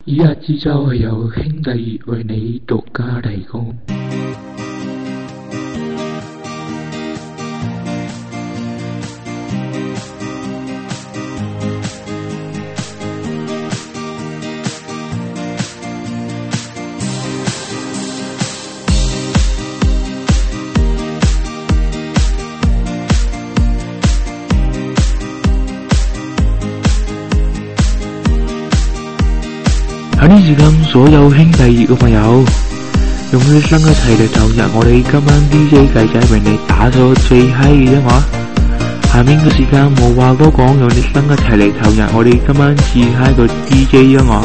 以下之週係由兄弟為你獨家提供。喺呢時間，所有兄弟嘅朋友，用你生一齊嚟投入我哋今晚 DJ 計仔為你打咗最嗨嘅音樂。下面嘅時間冇話多講，用你生一齊嚟投入我哋今晚最嗨嘅 DJ 音樂。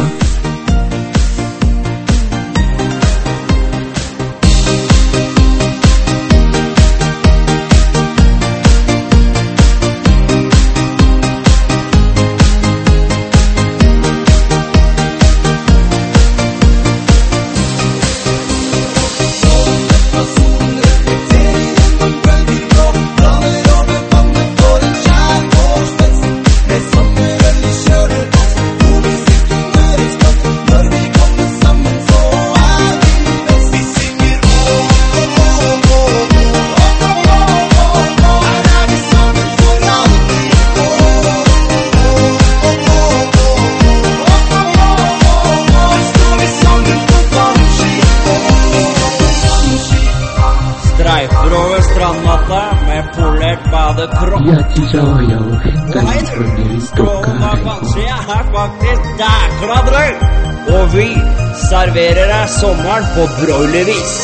以下之週係由兄弟為你獨家提供。 Og vi serverer deg sommeren på broilervis.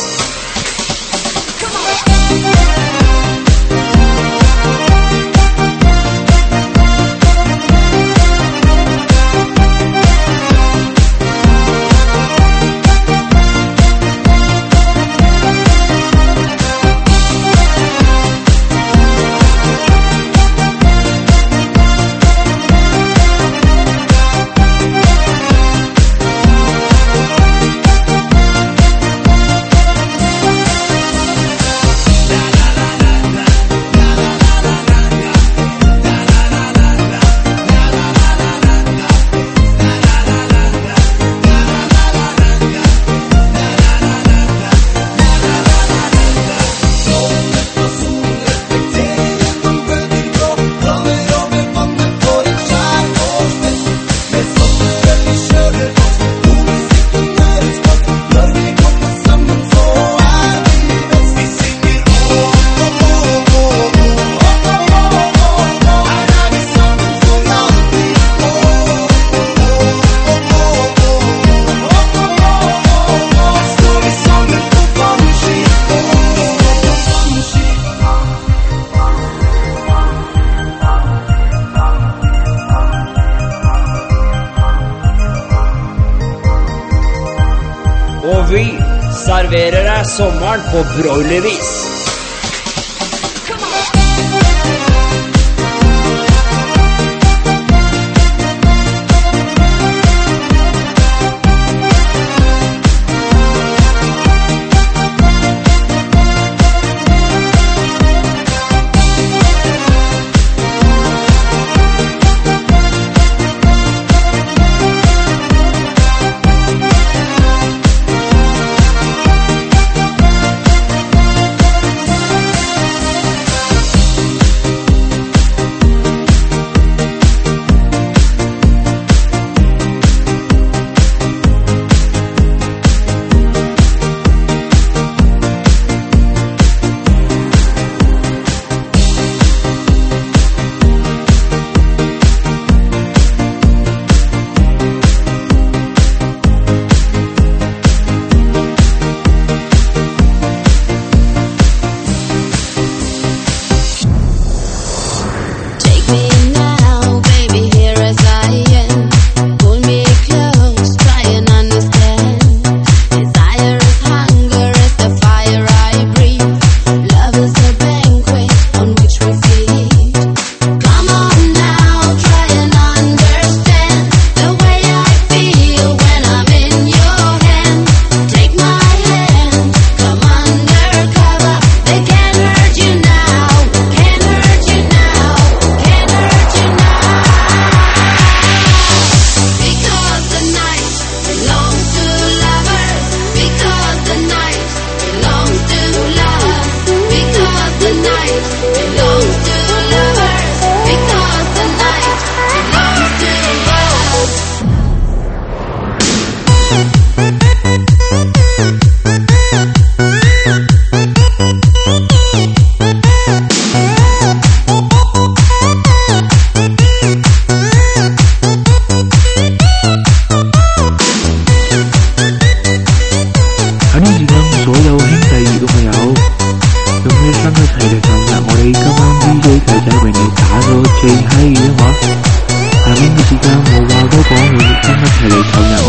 Og vi serverer deg sommeren på broilervis.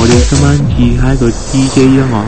哋今晚二嗨個 DJ 音樂。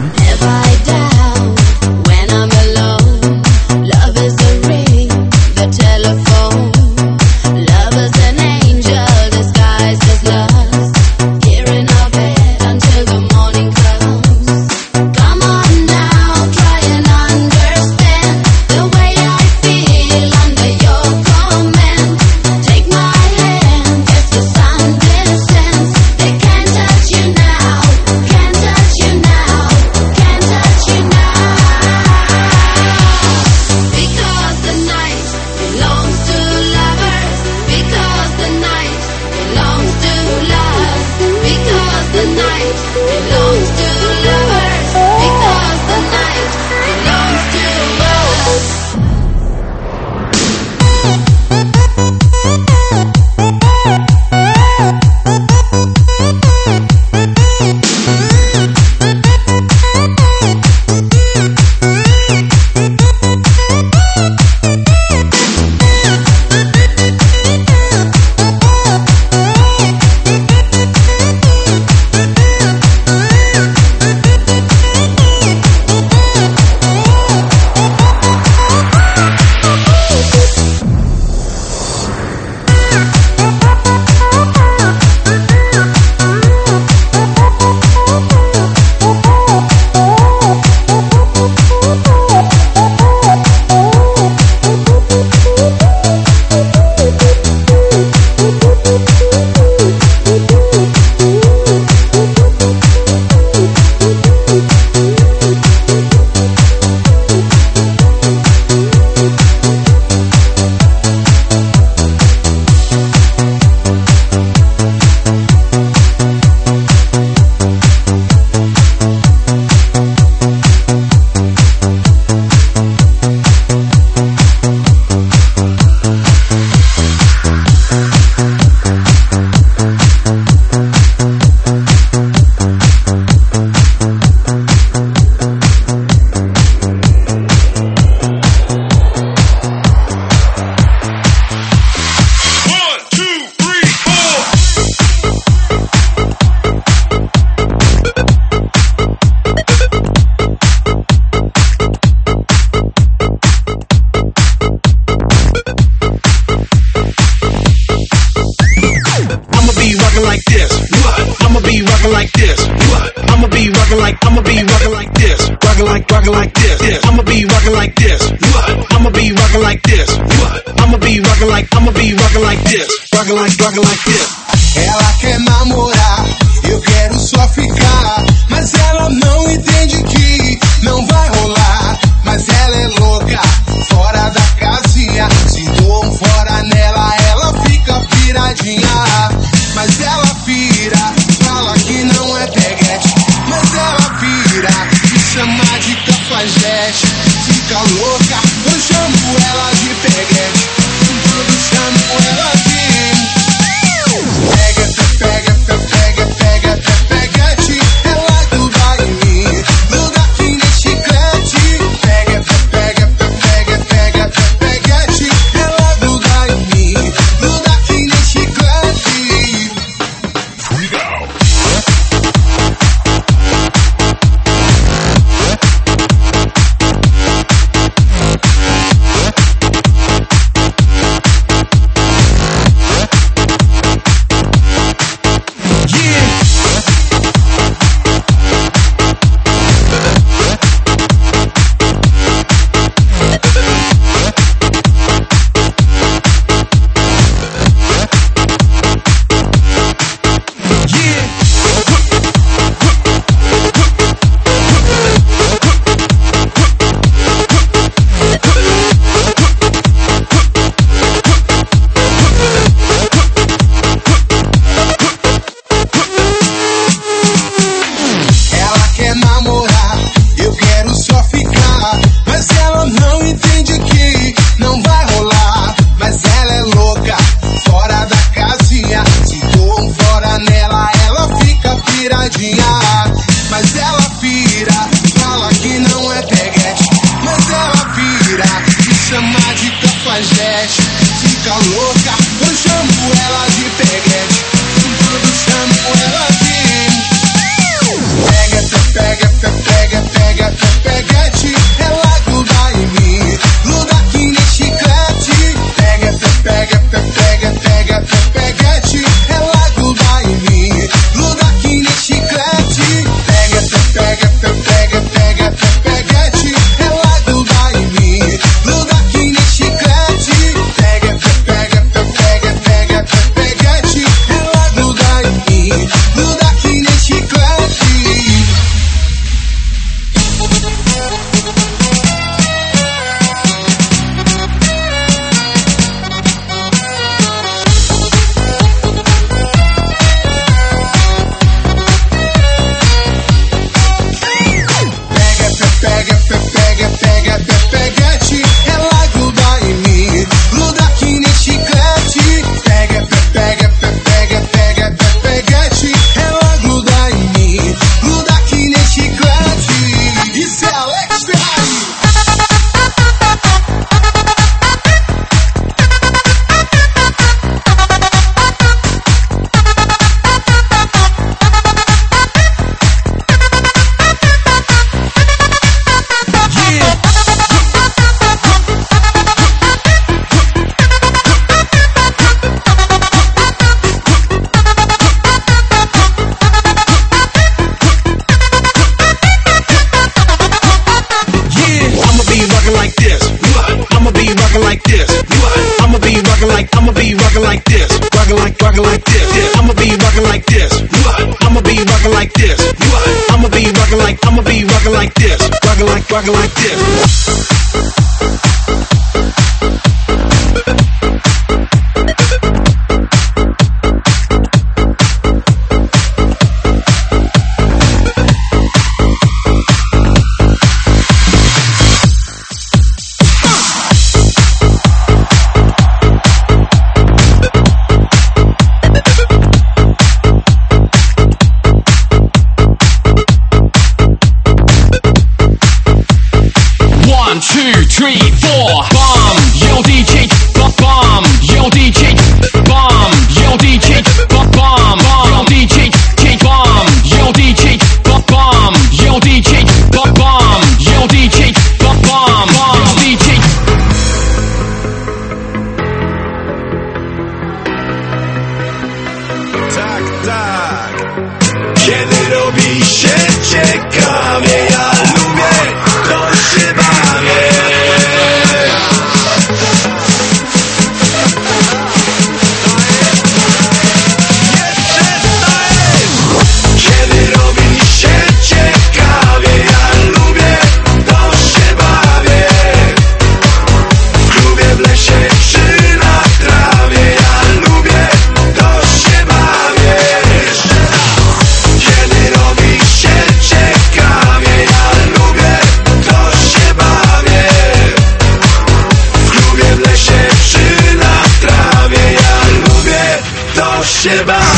Ela quer namorar, eu quero só ficar, mas ela não entende que não vai rolar. Mas ela é louca, fora da casinha, se dou um fora nela, ela fica piradinha. Mas ela pira, fala que não é peguete, mas ela pira, me chama de cafajeste. Fica louca, eu chamo ela de peguete, eu chamo ela de peguete. Ela gruda em mim, gruda que nem chiclete. Peguete. Ela gruda em mim, gruda que nem chiclete. Mas ela pira, fala que não é peguete, mas ela pira, me chama de cafajeste. Fica louca, eu chamo ela de peguete, eu chamo ela de this. I'ma be rockin' like this. Rockin' like this. Kiedy robi się ciekawie, ja lubię, to się bawię. Kiedy robi się ciekawie, ja lubię, to się bawię. W klubie, w lesie czy na trawie, ja lubię, to się bawię. Kiedy robi się ciekawie, ja lubię, to się bawię. W klubie, w lesie czy na trawie, ja lubię, to się bawię.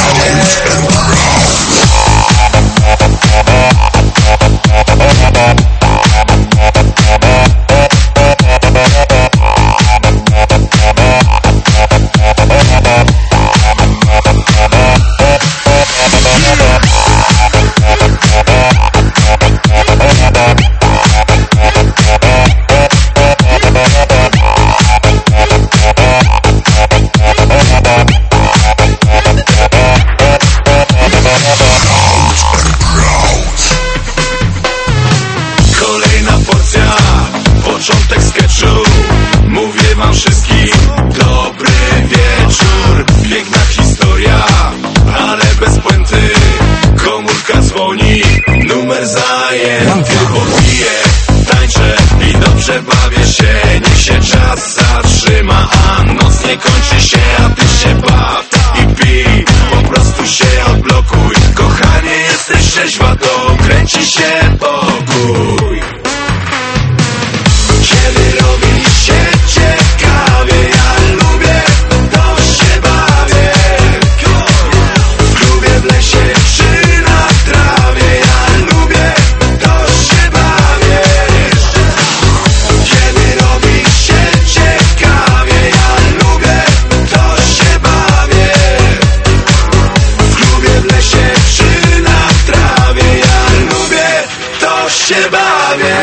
Kolejna porcja, początek sketchu. Mówię wam wszystkim dobry wieczór. Piękna historia, ale bez puenty. Komórka dzwoni, numer zajęty. Popiję, tańczę i dobrze bawię się. Niech się czas zatrzyma, a noc nie kończy się. A ty się baw i pij, po prostu się odblokuj. Kochanie, jesteś trzeźwa, to kręci się pokój. Kiedy robi się ciekawie, ja lubię, to się bawię. W klubie, w lesie czy na trawie, ja lubię, to się bawię. Kiedy robi się ciekawie, ja lubię, to się bawię. W klubie, w lesie czy na trawie, ja lubię, to się bawię.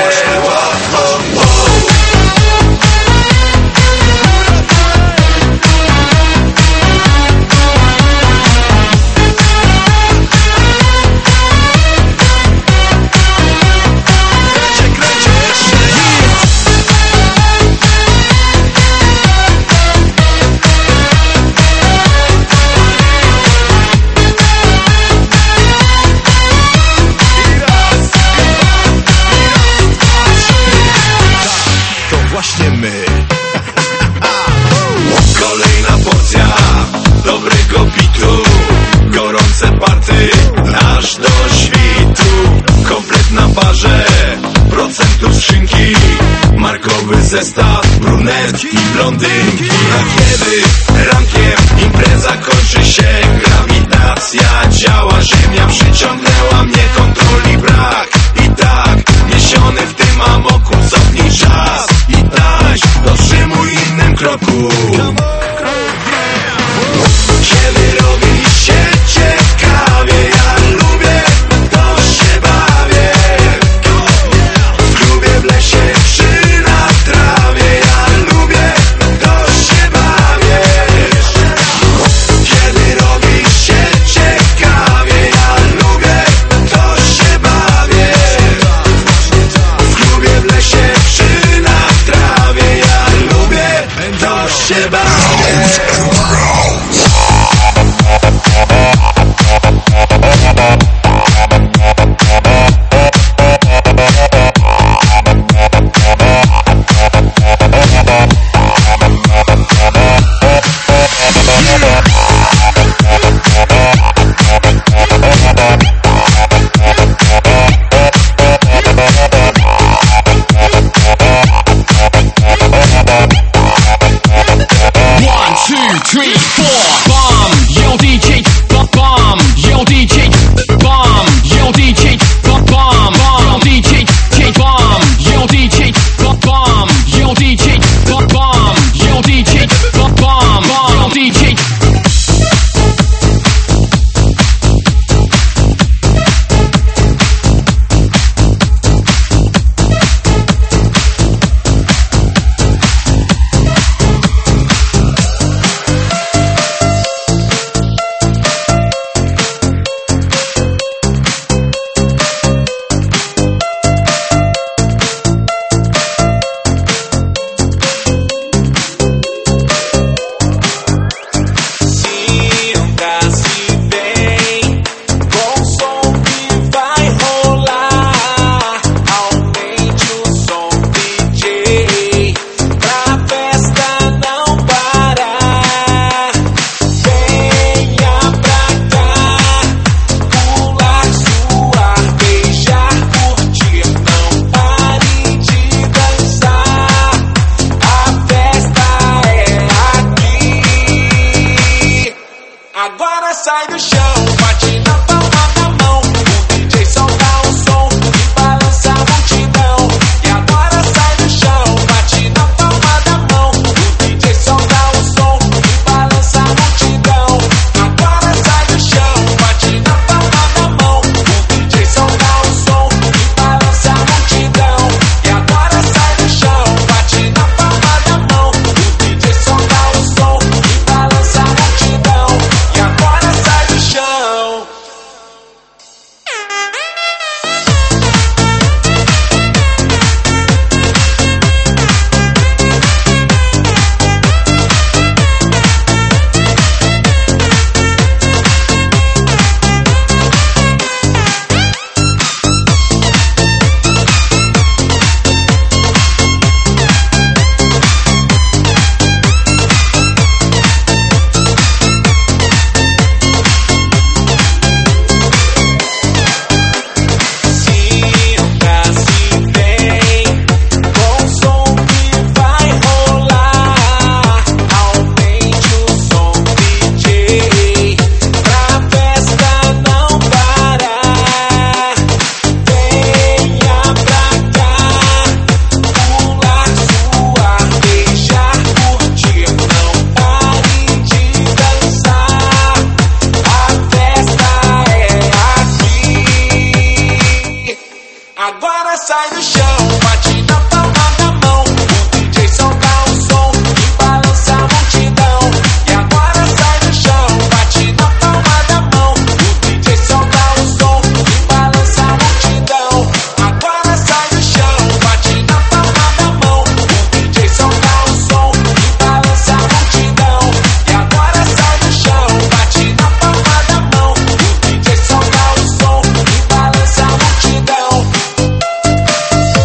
Właśnie my. Kolejna porcja dobrego bitu. Gorące party aż do świtu. Komplet na barze, procentów skrzynki. Markowy zestaw, brunetki, blondynki. A kiedy rankiem impreza kończy się, grawitacja działa, ziemia przyciągnęła mnie, kontroli brak. I tak, niesiony w tym amoku, cofnij czas i tańcz do Rzymu innym kroku. Kiedy robi się ciekawie, ja lubię, to się bawię. W klubie, w lesie czy na trawie, ja lubię, to się bawię. Kiedy robi się ciekawie, ja lubię, to się sai do chão, bate na palma da mão. O DJ solta o som e balança a multidão. E agora sai do chão, bate na palma da mão. O DJ solta o som e balança a multidão. Agora sai do chão, bate na palma da mão. O DJ solta o som e balança a multidão. E agora sai do chão, bate na palma da mão. O DJ solta o som e balança a multidão.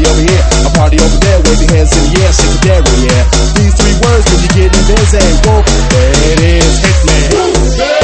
party over here, a party over there, wave your hands in the air, shake it there, yeah. These three words when you get in busy, whoa, there it is, Hitman.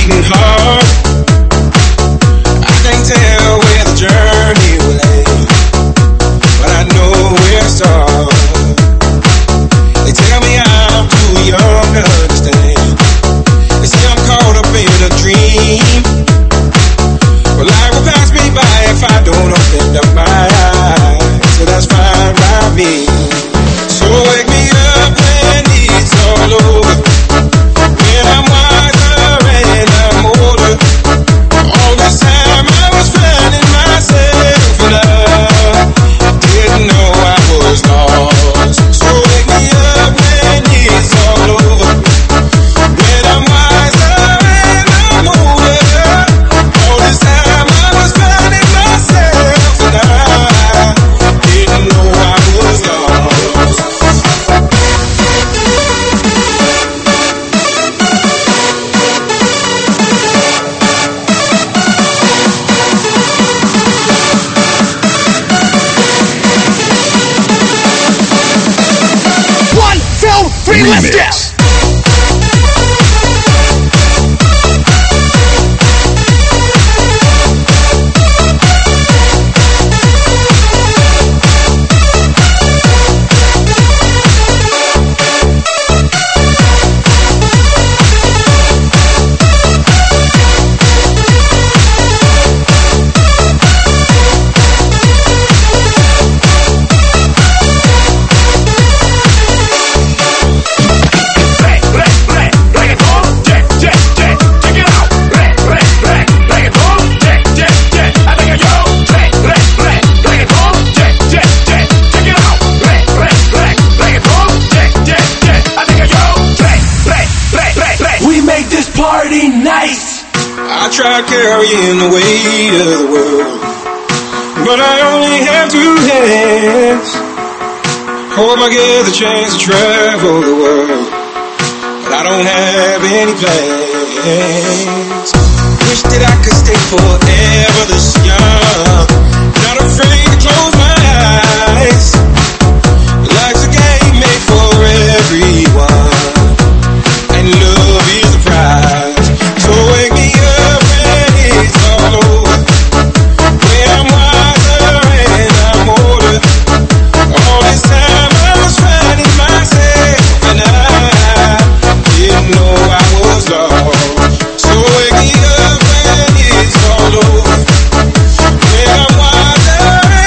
beating heart. I can't tell where the journey will end, but I know where to start. They tell me I'm too young to understand. They say I'm caught up in a dream, but life will pass me by if I don't open up my eyes. So that's fine by me. So wake me up when it's all over, when I'm wiser and I'm older. All this time I was finding myself and I didn't know I was lost. So wake me up when it's all over, when I'm wiser and I'm older. All this time I was finding myself and I didn't know I was lost. One, two, three, let's go! I tried carrying the weight of the world, but I only have two hands. Hope I get the chance to travel the world, but I don't have any plans. Wish that I could stay forever this young, not afraid to close my eyes. Life's a game made for everyone, and love is the prize. So wake me up when it's all over, when I'm wiser and I'm older. All this time I was finding myself and I didn't know I was lost. So wake me up when it's all over, when I'm wiser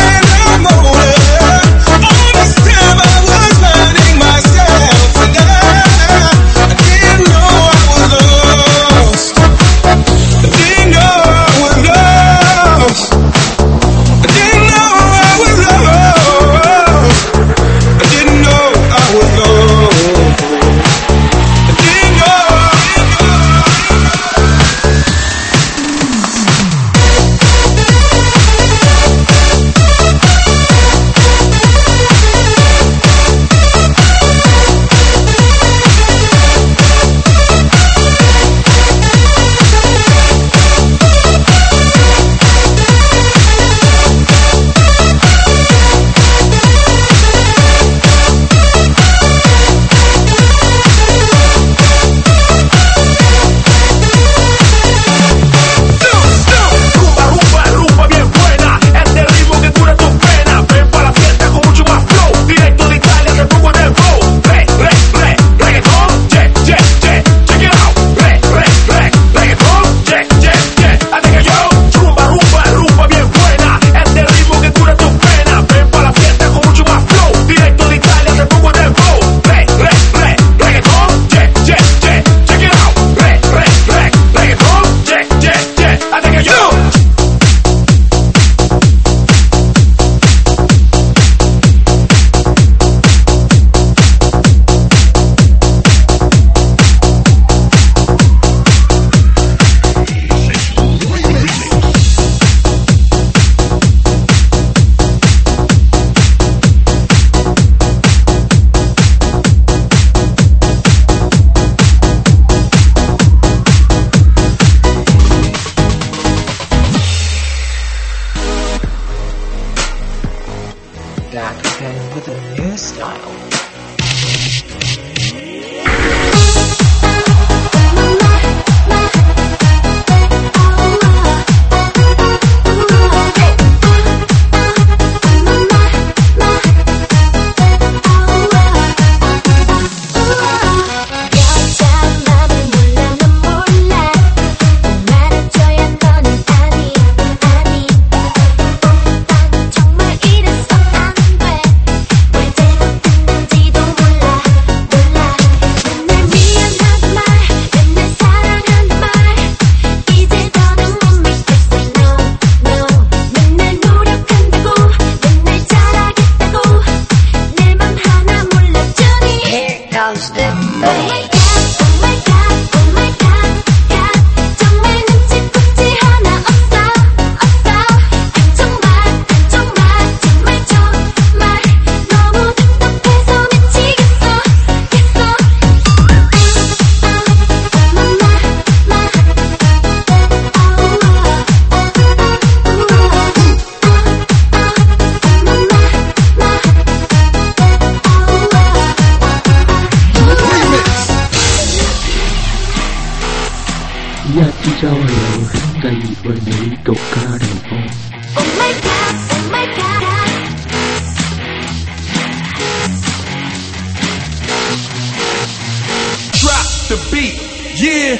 一支所有兄弟為你獨家流播。 Oh my god, oh my god. Drop the beat, yeah.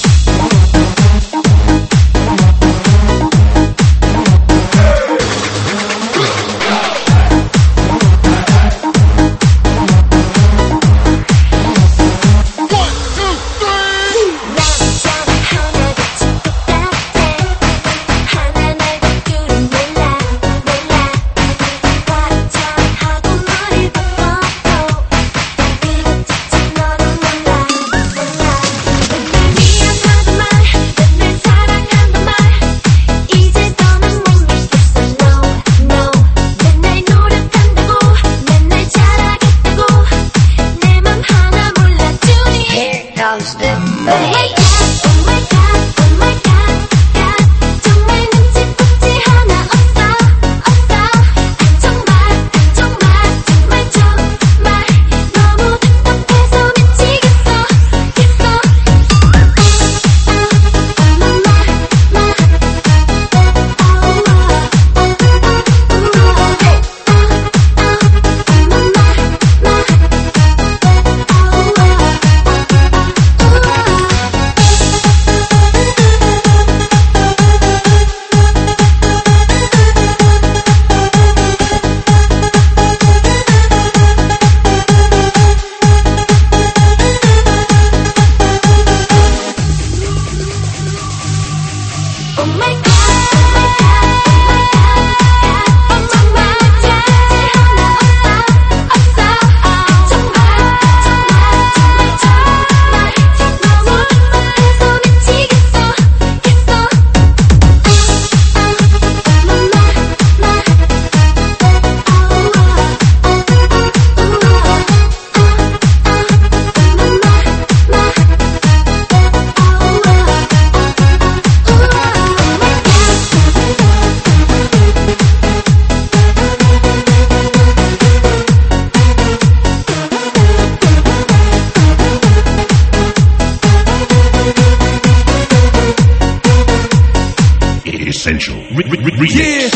Essential. Yeah.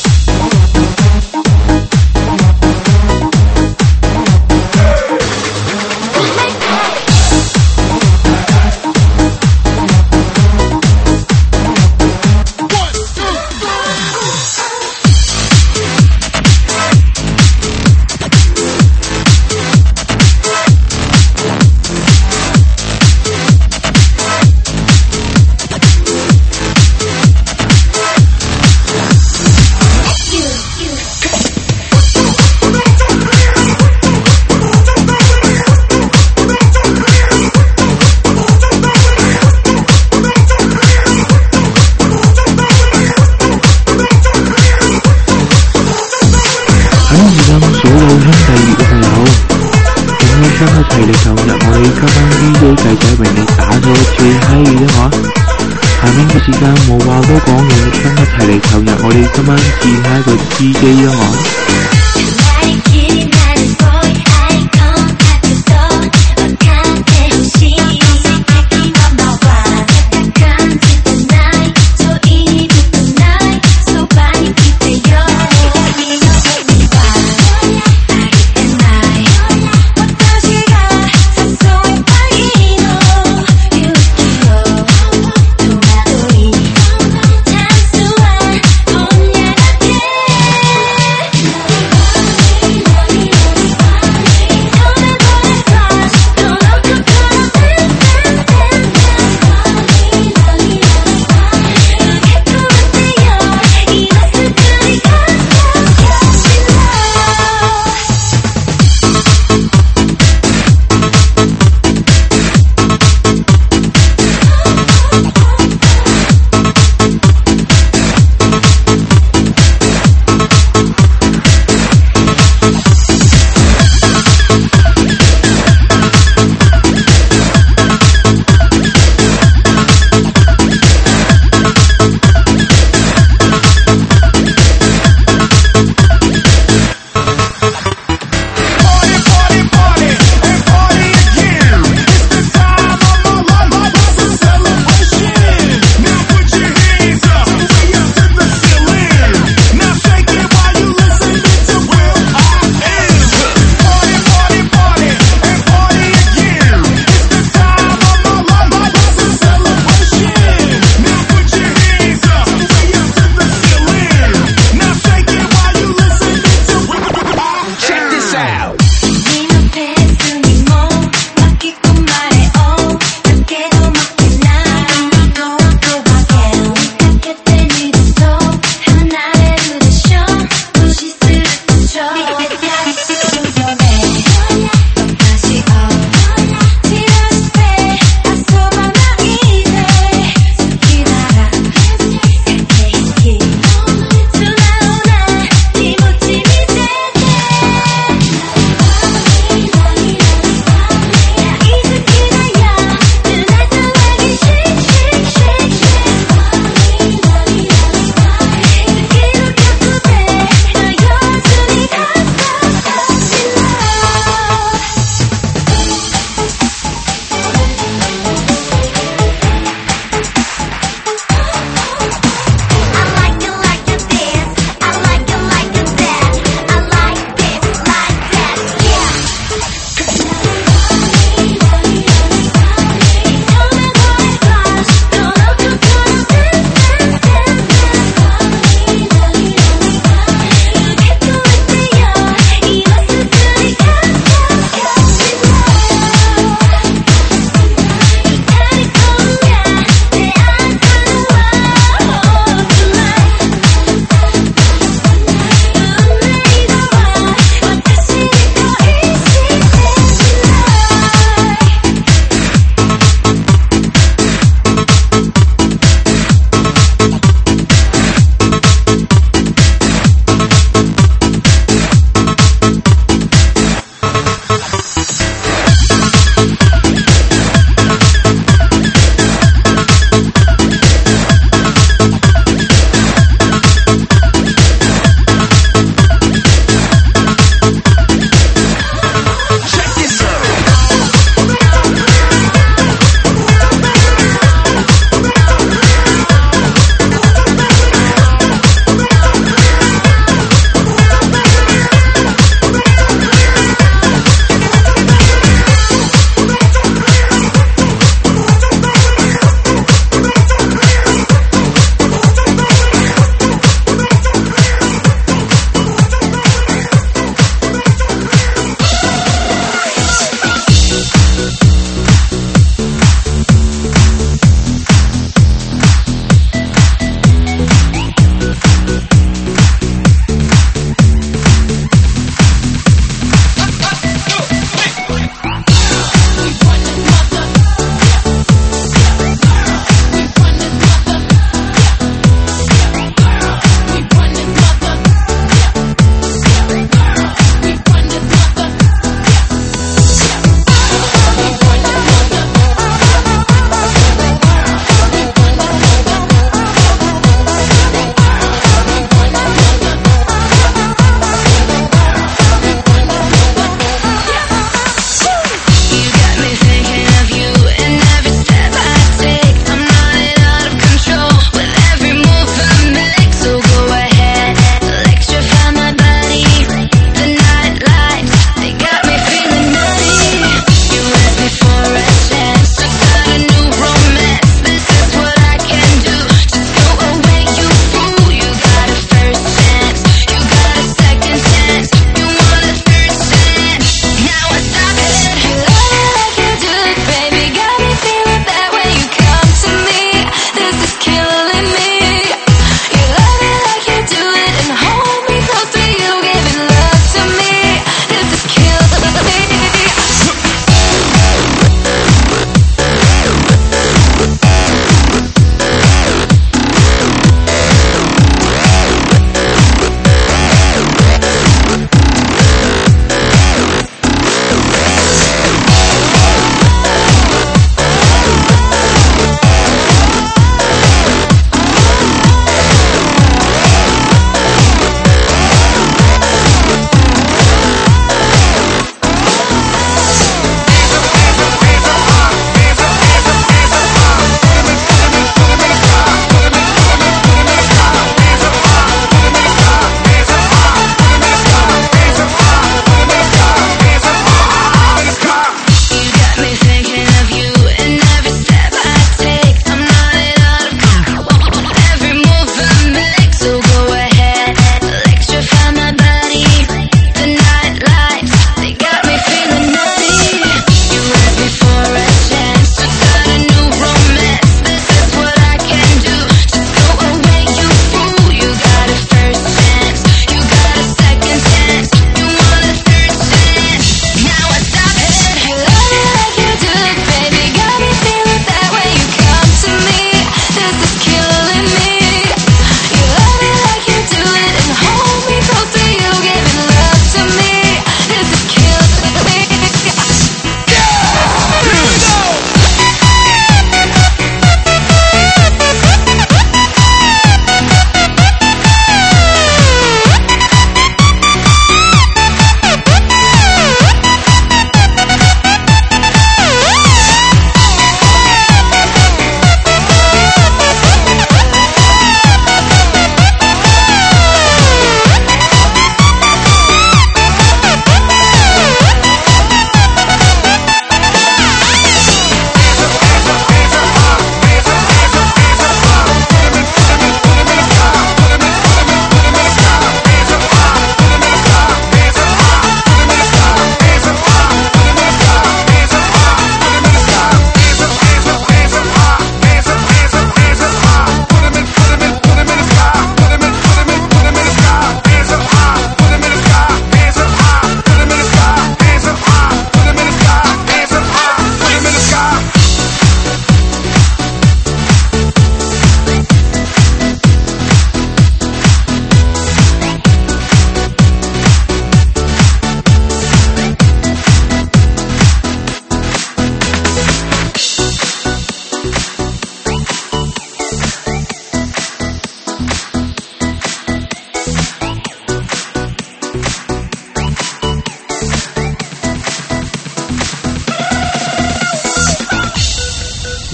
一齊嚟投入我哋今晚 DJ 計仔為你打咗最閪嘅啫嘛！下面嘅時間冇話多講，用力一齊嚟投入我哋今晚最嗨嘅 DJ 啊嘛！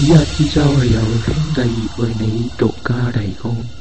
日之週係由兄弟為你獨家提供。